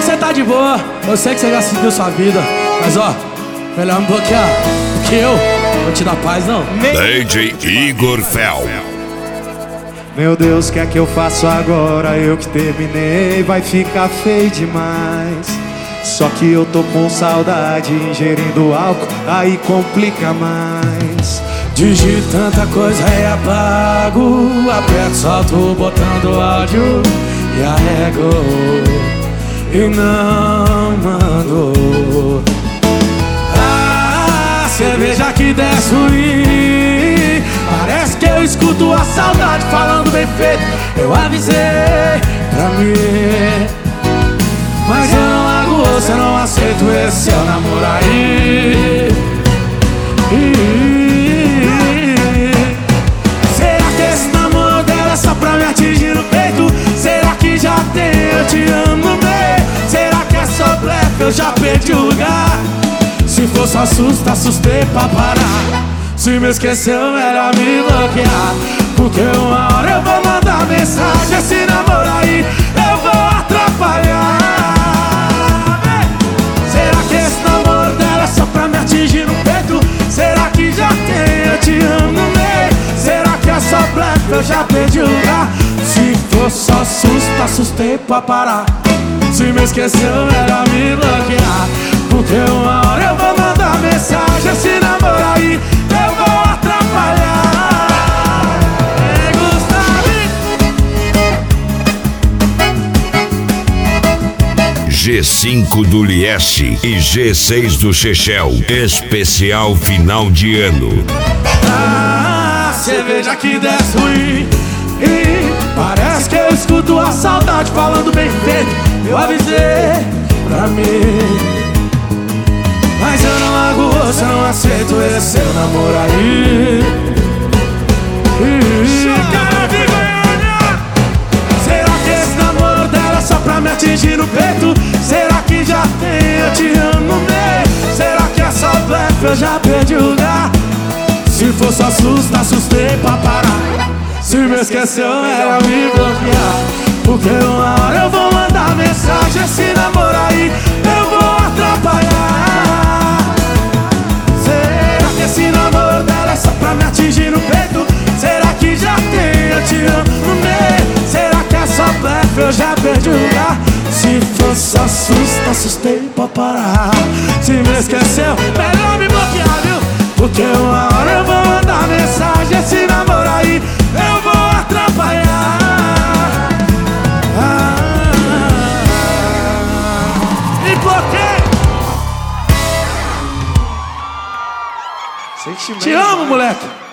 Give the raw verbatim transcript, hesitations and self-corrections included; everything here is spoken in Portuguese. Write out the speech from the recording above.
que você tá de boa, eu sei que você já seguiu sua vida, mas ó, melhor me bloquear, porque eu não vou te dar paz não. D J Igor Fel. Meu Deus, o que é que eu faço agora? Eu que terminei, vai ficar feio demais. Só que eu tô com saudade, ingerindo álcool, aí complica mais. Digito tanta coisa e apago, aperto, solto o botão do áudio e arrego e não mando. Ah, cerveja que desce ruim, parece que eu escuto a saudade falando bem feito. Eu avisei pra mim, mas eu não largo você, não aceito esse seu namoro aí. Será que esse namoro dela é só pra me atingir no peito? Será que já tem eu te amo no meio? Será que é só blefe, eu já perdi o lugar? Se for só susto, assustei pra parar. Se me esqueceu, melhor me bloquear, porque uma hora eu vou mandar mensagem. Esse namoro aí eu vou atrapalhar. Será que esse namoro dela é só pra me atingir no peito? Será que já tem eu te amo no meio? Será que é só blefe, eu já perdi o lugar? Se for só susto, assustei pra parar. Se me esqueceu, melhor me bloquear, porque uma hora eu vou mandar mensagem. Esse namoro aí eu vou atrapalhar. Ei, Gustavo! G cinco do Lieste e G seis do Chechel. Especial final de ano. Ah, cerveja que desce ruim, e parece que eu escuto a saudade falando bem feito. Eu avisei pra mim, mas eu não largo você, não aceito esse seu namoro aí. Será que esse namoro dela é só pra me atingir no peito? Será que já tem eu te amo no meio? Será que é só blefe, eu já perdi o lugar? Se for só susto, assustei pra parar. Se me esqueceu, melhor me bloquear, porque uma hora eu vou mandar mensagem. Esse namoro aí eu vou atrapalhar. Será que esse namoro dela é só pra me atingir no peito? Será que já tem eu te amo no meio? Será que é só blefe, eu já perdi o lugar? Se for só susto, assustei pra parar. Se me esqueceu, melhor me bloquear, viu? Porque uma hora eu vou mandar mensagem. Esse namoro aí eu vou atrapalhar. Ah, me bloqueei. Te amo, moleque.